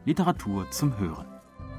Literatur zum Hören.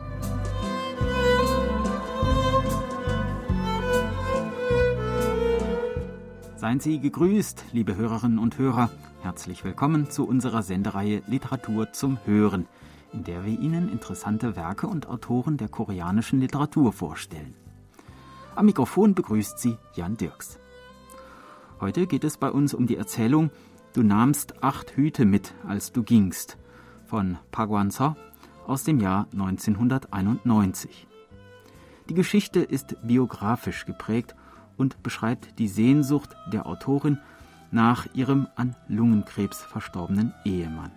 Seien Sie gegrüßt, liebe Hörerinnen und Hörer. Herzlich willkommen zu unserer Sendereihe Literatur zum Hören, in der wir Ihnen interessante Werke und Autoren der koreanischen Literatur vorstellen. Am Mikrofon begrüßt Sie Jan Dirks. Heute geht es bei uns um die Erzählung »Du nahmst 8 Hüte mit, als du gingst« von Park Hwan-seo aus dem Jahr 1991. Die Geschichte ist biografisch geprägt und beschreibt die Sehnsucht der Autorin nach ihrem an Lungenkrebs verstorbenen Ehemann.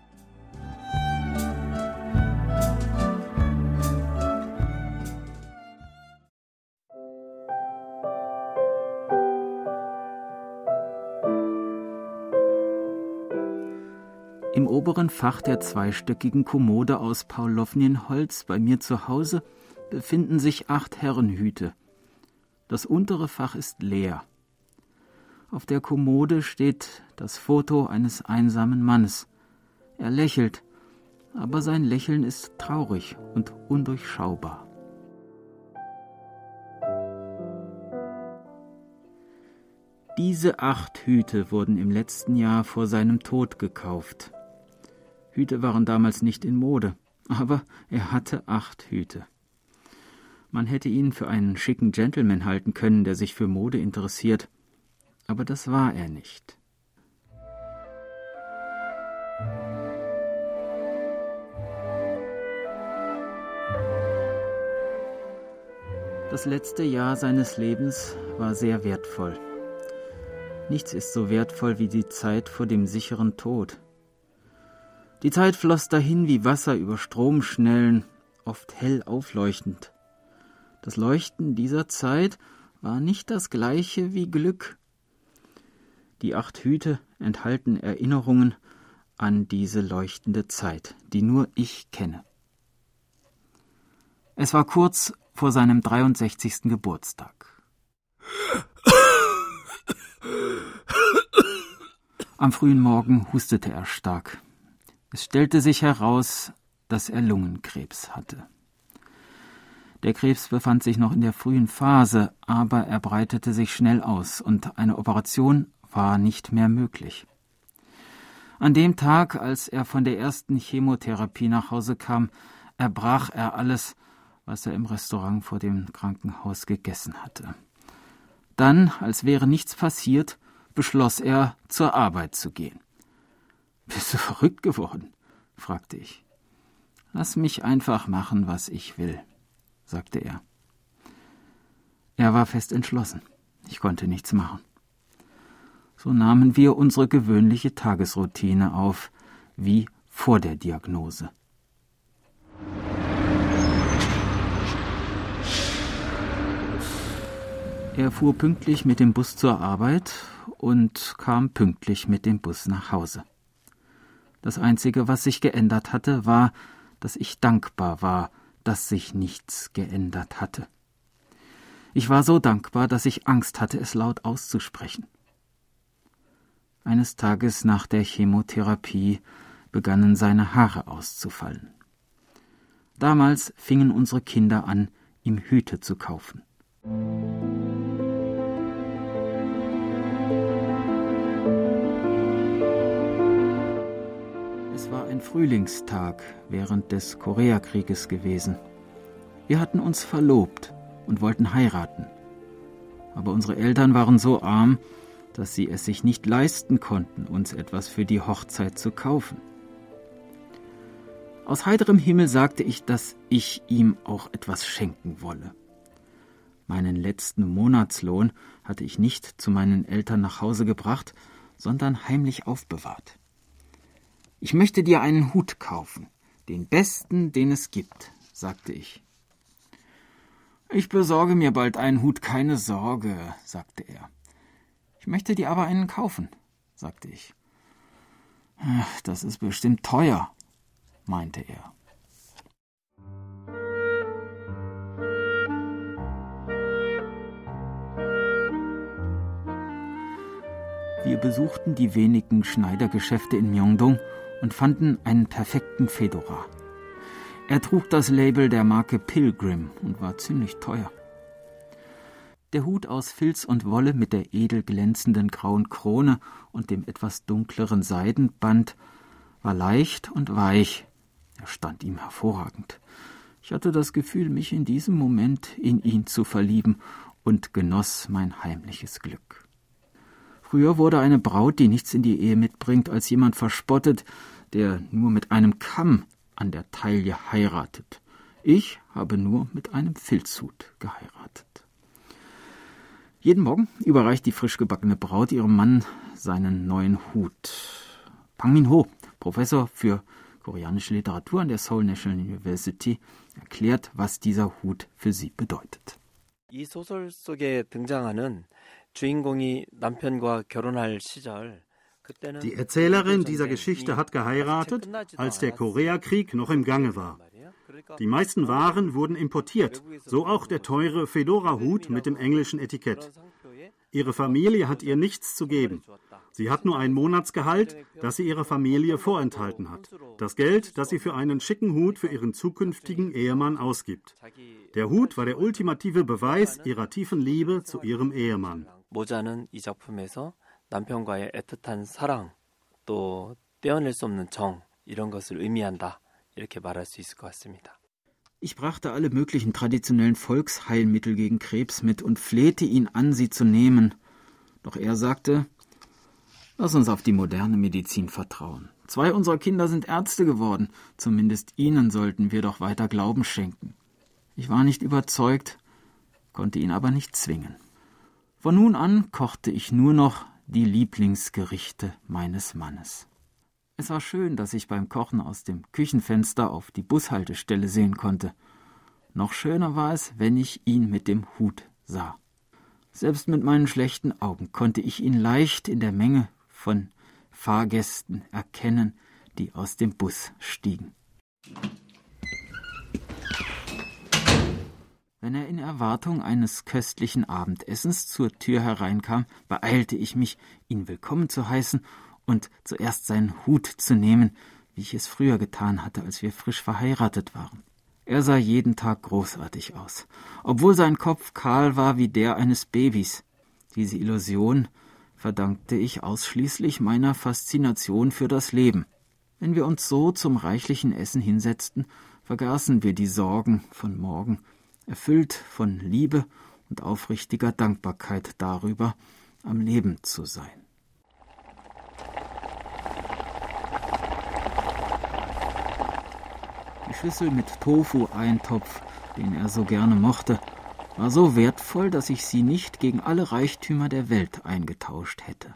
Im oberen Fach der zweistöckigen Kommode aus Paulownienholz bei mir zu Hause befinden sich 8 Herrenhüte. Das untere Fach ist leer. Auf der Kommode steht das Foto eines einsamen Mannes. Er lächelt, aber sein Lächeln ist traurig und undurchschaubar. Diese 8 Hüte wurden im letzten Jahr vor seinem Tod gekauft. Hüte waren damals nicht in Mode, aber er hatte 8 Hüte. Man hätte ihn für einen schicken Gentleman halten können, der sich für Mode interessiert, aber das war er nicht. Das letzte Jahr seines Lebens war sehr wertvoll. Nichts ist so wertvoll wie die Zeit vor dem sicheren Tod. Die Zeit floss dahin wie Wasser über Stromschnellen, oft hell aufleuchtend. Das Leuchten dieser Zeit war nicht das gleiche wie Glück. Die 8 Hüte enthalten Erinnerungen an diese leuchtende Zeit, die nur ich kenne. Es war kurz vor seinem 63. Geburtstag. Am frühen Morgen hustete er stark. Es stellte sich heraus, dass er Lungenkrebs hatte. Der Krebs befand sich noch in der frühen Phase, aber er breitete sich schnell aus und eine Operation war nicht mehr möglich. An dem Tag, als er von der ersten Chemotherapie nach Hause kam, erbrach er alles, was er im Restaurant vor dem Krankenhaus gegessen hatte. Dann, als wäre nichts passiert, beschloss er, zur Arbeit zu gehen. »Bist du verrückt geworden?« fragte ich. »Lass mich einfach machen, was ich will«, sagte er. Er war fest entschlossen. Ich konnte nichts machen. So nahmen wir unsere gewöhnliche Tagesroutine auf, wie vor der Diagnose. Er fuhr pünktlich mit dem Bus zur Arbeit und kam pünktlich mit dem Bus nach Hause. Das Einzige, was sich geändert hatte, war, dass ich dankbar war, dass sich nichts geändert hatte. Ich war so dankbar, dass ich Angst hatte, es laut auszusprechen. Eines Tages nach der Chemotherapie begannen seine Haare auszufallen. Damals fingen unsere Kinder an, ihm Hüte zu kaufen. Es war ein Frühlingstag während des Koreakrieges gewesen. Wir hatten uns verlobt und wollten heiraten. Aber unsere Eltern waren so arm, dass sie es sich nicht leisten konnten, uns etwas für die Hochzeit zu kaufen. Aus heiterem Himmel sagte ich, dass ich ihm auch etwas schenken wolle. Meinen letzten Monatslohn hatte ich nicht zu meinen Eltern nach Hause gebracht, sondern heimlich aufbewahrt. »Ich möchte dir einen Hut kaufen, den besten, den es gibt«, sagte ich. »Ich besorge mir bald einen Hut, keine Sorge«, sagte er. »Ich möchte dir aber einen kaufen«, sagte ich. »Das ist bestimmt teuer«, meinte er. Wir besuchten die wenigen Schneidergeschäfte in Myeongdong und fanden einen perfekten Fedora. Er trug das Label der Marke Pilgrim und war ziemlich teuer. Der Hut aus Filz und Wolle mit der edel glänzenden grauen Krone und dem etwas dunkleren Seidenband war leicht und weich. Er stand ihm hervorragend. Ich hatte das Gefühl, mich in diesem Moment in ihn zu verlieben und genoss mein heimliches Glück. Früher wurde eine Braut, die nichts in die Ehe mitbringt, als jemand verspottet, der nur mit einem Kamm an der Taille heiratet. Ich habe nur mit einem Filzhut geheiratet. Jeden Morgen überreicht die frisch gebackene Braut ihrem Mann seinen neuen Hut. Pang Min-ho, Professor für koreanische Literatur an der Seoul National University, erklärt, was dieser Hut für sie bedeutet. 이 소설 속에 등장하는 주인공이 남편과 결혼할 시절 Die Erzählerin dieser Geschichte hat geheiratet, als der Koreakrieg noch im Gange war. Die meisten Waren wurden importiert, so auch der teure Fedora-Hut mit dem englischen Etikett. Ihre Familie hat ihr nichts zu geben. Sie hat nur ein Monatsgehalt, das sie ihrer Familie vorenthalten hat. Das Geld, das sie für einen schicken Hut für ihren zukünftigen Ehemann ausgibt. Der Hut war der ultimative Beweis ihrer tiefen Liebe zu ihrem Ehemann. 모자는 이 작품에서 남편과의 애틋한 사랑, 또 떼어낼 수 없는 정, 이런 것을 의미한다. 이렇게 말할 수 있을 것 같습니다. Ich brachte alle möglichen traditionellen Volksheilmittel gegen Krebs mit und flehte ihn an, sie zu nehmen. Doch er sagte, lass uns auf die moderne Medizin vertrauen. 2 unserer Kinder sind Ärzte geworden. Zumindest ihnen sollten wir doch weiter Glauben schenken. Ich war nicht überzeugt, konnte ihn aber nicht zwingen. Von nun an kochte ich nur noch die Lieblingsgerichte meines Mannes. Es war schön, dass ich beim Kochen aus dem Küchenfenster auf die Bushaltestelle sehen konnte. Noch schöner war es, wenn ich ihn mit dem Hut sah. Selbst mit meinen schlechten Augen konnte ich ihn leicht in der Menge von Fahrgästen erkennen, die aus dem Bus stiegen. Wenn er in Erwartung eines köstlichen Abendessens zur Tür hereinkam, beeilte ich mich, ihn willkommen zu heißen und zuerst seinen Hut zu nehmen, wie ich es früher getan hatte, als wir frisch verheiratet waren. Er sah jeden Tag großartig aus, obwohl sein Kopf kahl war wie der eines Babys. Diese Illusion verdankte ich ausschließlich meiner Faszination für das Leben. Wenn wir uns so zum reichlichen Essen hinsetzten, vergaßen wir die Sorgen von morgen, erfüllt von Liebe und aufrichtiger Dankbarkeit darüber, am Leben zu sein. Die Schüssel mit Tofu-Eintopf, den er so gerne mochte, war so wertvoll, dass ich sie nicht gegen alle Reichtümer der Welt eingetauscht hätte.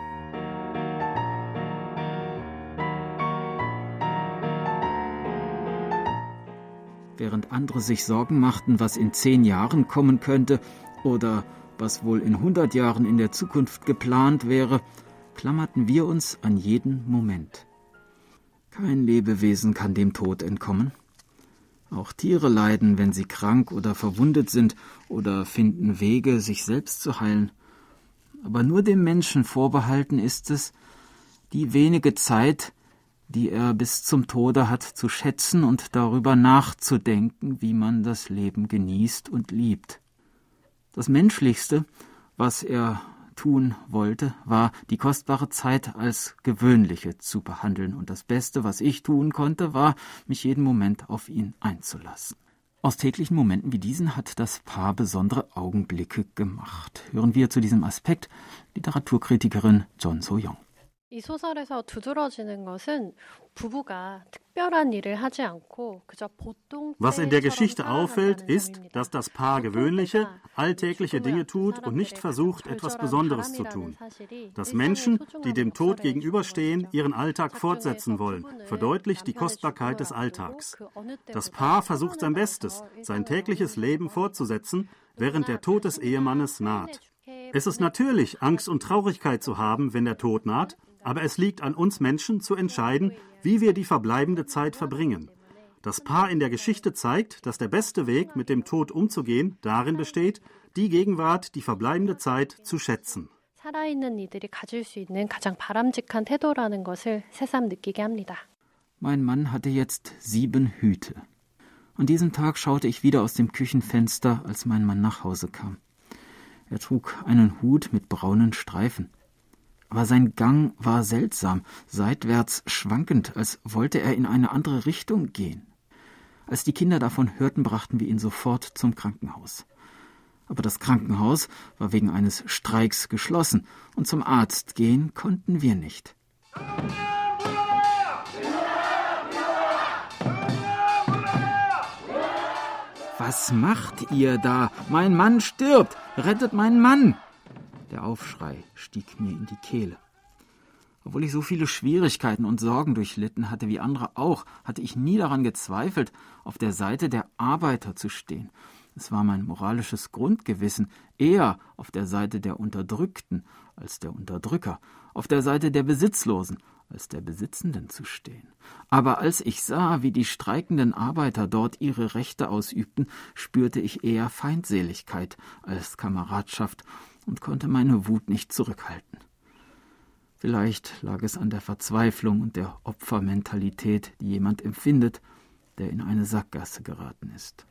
Während andere sich Sorgen machten, was in 10 Jahren kommen könnte oder was wohl in 100 Jahren in der Zukunft geplant wäre, klammerten wir uns an jeden Moment. Kein Lebewesen kann dem Tod entkommen. Auch Tiere leiden, wenn sie krank oder verwundet sind oder finden Wege, sich selbst zu heilen. Aber nur dem Menschen vorbehalten ist es, die wenige Zeit, die er bis zum Tode hat, zu schätzen und darüber nachzudenken, wie man das Leben genießt und liebt. Das Menschlichste, was er tun wollte, war, die kostbare Zeit als gewöhnliche zu behandeln. Und das Beste, was ich tun konnte, war, mich jeden Moment auf ihn einzulassen. Aus täglichen Momenten wie diesen hat das Paar besondere Augenblicke gemacht. Hören wir zu diesem Aspekt Literaturkritikerin John So-young. 이 소설에서 두드러지는 것은 부부가 특별한 일을 하지 않고 그저 보통 Was in der Geschichte auffällt, ist, dass das Paar gewöhnliche, alltägliche Dinge tut und nicht versucht, etwas Besonderes zu tun. Dass Menschen, die dem Tod gegenüberstehen, ihren Alltag fortsetzen wollen, verdeutlicht die Kostbarkeit des Alltags. Das Paar versucht sein Bestes, sein tägliches Leben fortzusetzen, während der Tod des Ehemannes naht. Es ist natürlich, Angst und Traurigkeit zu haben, wenn der Tod naht, aber es liegt an uns Menschen zu entscheiden, wie wir die verbleibende Zeit verbringen. Das Paar in der Geschichte zeigt, dass der beste Weg, mit dem Tod umzugehen, darin besteht, die Gegenwart, die verbleibende Zeit zu schätzen. 살아있는 이들이 가질 수 있는 가장 바람직한 태도라는 것을 새삼 느끼게 합니다. Mein Mann hatte jetzt 7 Hüte. An diesem Tag schaute ich wieder aus dem Küchenfenster, als mein Mann nach Hause kam. Er trug einen Hut mit braunen Streifen. Aber sein Gang war seltsam, seitwärts schwankend, als wollte er in eine andere Richtung gehen. Als die Kinder davon hörten, brachten wir ihn sofort zum Krankenhaus. Aber das Krankenhaus war wegen eines Streiks geschlossen und zum Arzt gehen konnten wir nicht. »Was macht ihr da? Mein Mann stirbt! Rettet meinen Mann!« Der Aufschrei stieg mir in die Kehle. Obwohl ich so viele Schwierigkeiten und Sorgen durchlitten hatte wie andere auch, hatte ich nie daran gezweifelt, auf der Seite der Arbeiter zu stehen. Es war mein moralisches Grundgewissen, eher auf der Seite der Unterdrückten als der Unterdrücker, auf der Seite der Besitzlosen als der Besitzenden zu stehen. Aber als ich sah, wie die streikenden Arbeiter dort ihre Rechte ausübten, spürte ich eher Feindseligkeit als Kameradschaft und konnte meine Wut nicht zurückhalten. Vielleicht lag es an der Verzweiflung und der Opfermentalität, die jemand empfindet, der in eine Sackgasse geraten ist.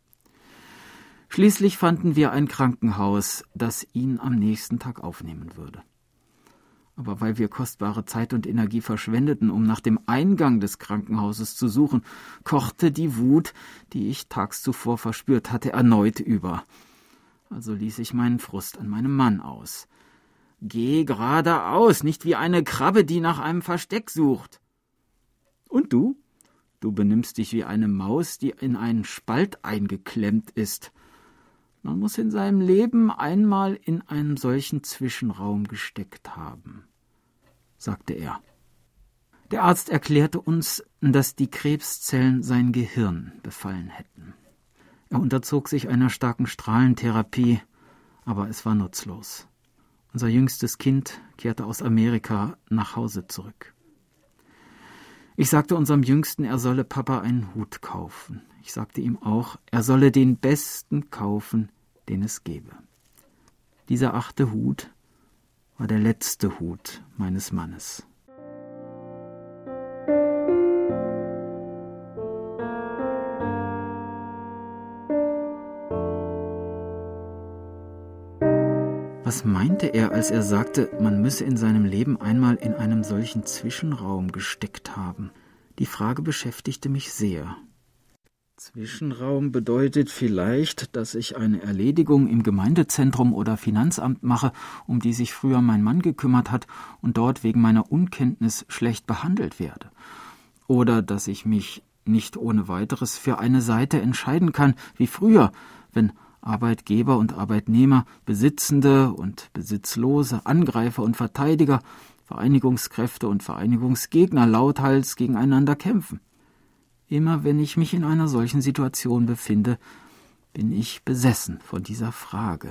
Schließlich fanden wir ein Krankenhaus, das ihn am nächsten Tag aufnehmen würde. Aber weil wir kostbare Zeit und Energie verschwendeten, um nach dem Eingang des Krankenhauses zu suchen, kochte die Wut, die ich tags zuvor verspürt hatte, erneut über. Also ließ ich meinen Frust an meinem Mann aus. »Geh geradeaus, nicht wie eine Krabbe, die nach einem Versteck sucht.« »Und du? Du benimmst dich wie eine Maus, die in einen Spalt eingeklemmt ist. Man muss in seinem Leben einmal in einem solchen Zwischenraum gesteckt haben«, sagte er. Der Arzt erklärte uns, dass die Krebszellen sein Gehirn befallen hätten. Er unterzog sich einer starken Strahlentherapie, aber es war nutzlos. Unser jüngstes Kind kehrte aus Amerika nach Hause zurück. Ich sagte unserem Jüngsten, er solle Papa einen Hut kaufen. Ich sagte ihm auch, er solle den besten kaufen, den es gäbe. Dieser 8. Hut war der letzte Hut meines Mannes. Was meinte er, als er sagte, man müsse in seinem Leben einmal in einem solchen Zwischenraum gesteckt haben? Die Frage beschäftigte mich sehr. Zwischenraum bedeutet vielleicht, dass ich eine Erledigung im Gemeindezentrum oder Finanzamt mache, um die sich früher mein Mann gekümmert hat und dort wegen meiner Unkenntnis schlecht behandelt werde. Oder dass ich mich nicht ohne weiteres für eine Seite entscheiden kann, wie früher, wenn Arbeitgeber und Arbeitnehmer, Besitzende und Besitzlose, Angreifer und Verteidiger, Vereinigungskräfte und Vereinigungsgegner lauthals gegeneinander kämpfen. Immer wenn ich mich in einer solchen Situation befinde, bin ich besessen von dieser Frage.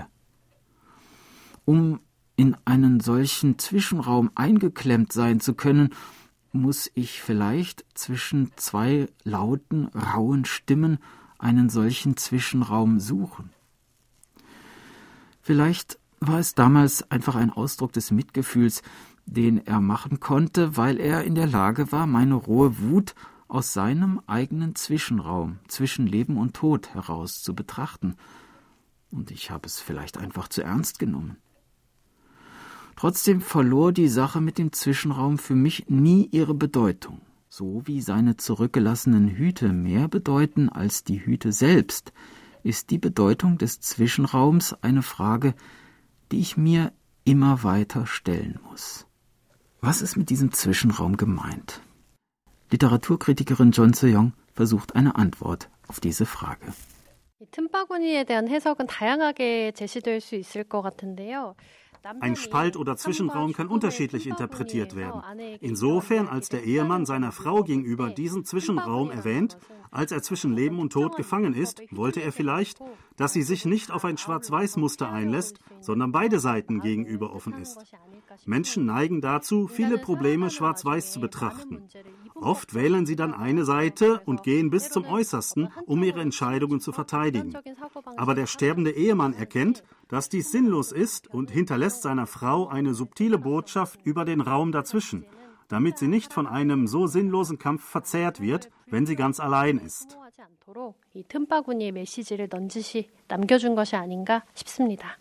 Um in einen solchen Zwischenraum eingeklemmt sein zu können, muss ich vielleicht zwischen 2 lauten, rauen Stimmen einen solchen Zwischenraum suchen. Vielleicht war es damals einfach ein Ausdruck des Mitgefühls, den er machen konnte, weil er in der Lage war, meine rohe Wut aus seinem eigenen Zwischenraum zwischen Leben und Tod heraus zu betrachten. Und ich habe es vielleicht einfach zu ernst genommen. Trotzdem verlor die Sache mit dem Zwischenraum für mich nie ihre Bedeutung. So wie seine zurückgelassenen Hüte mehr bedeuten als die Hüte selbst, ist die Bedeutung des Zwischenraums eine Frage, die ich mir immer weiter stellen muss. Was ist mit diesem Zwischenraum gemeint? Literaturkritikerin John Tse-Young versucht eine Antwort auf diese Frage. 틈바구니에 대한 해석은 다양하게 제시될 수 있을 것 같은데요. Ein Spalt oder Zwischenraum kann unterschiedlich interpretiert werden. Insofern, als der Ehemann seiner Frau gegenüber diesen Zwischenraum erwähnt, als er zwischen Leben und Tod gefangen ist, wollte er vielleicht, dass sie sich nicht auf ein Schwarz-Weiß-Muster einlässt, sondern beide Seiten gegenüber offen ist. Menschen neigen dazu, viele Probleme schwarz-weiß zu betrachten. Oft wählen sie dann eine Seite und gehen bis zum Äußersten, um ihre Entscheidungen zu verteidigen. Aber der sterbende Ehemann erkennt, dass dies sinnlos ist und hinterlässt seiner Frau eine subtile Botschaft über den Raum dazwischen, damit sie nicht von einem so sinnlosen Kampf verzehrt wird, wenn sie ganz allein ist. 이 틈바구니에 메시지를 넌지시 남겨준 것이 아닌가 싶습니다.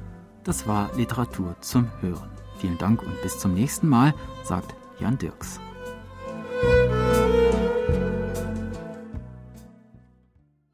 Das war Literatur zum Hören. Vielen Dank und bis zum nächsten Mal, sagt Jan Dirks.